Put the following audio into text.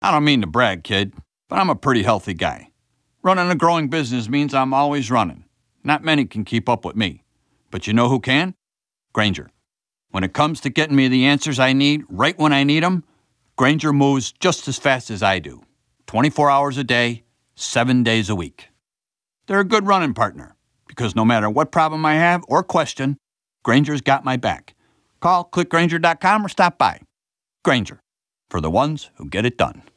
I don't mean to brag, kid, but I'm a pretty healthy guy. Running a growing business means I'm always running. Not many can keep up with me. But you know who can? Grainger. When it comes to getting me the answers I need right when I need them, Grainger moves just as fast as I do. 24 hours a day, 7 days a week. They're a good running partner, because no matter what problem I have or question, Grainger's got my back. Call clickgrainger.com or stop by. Grainger, for the ones who get it done.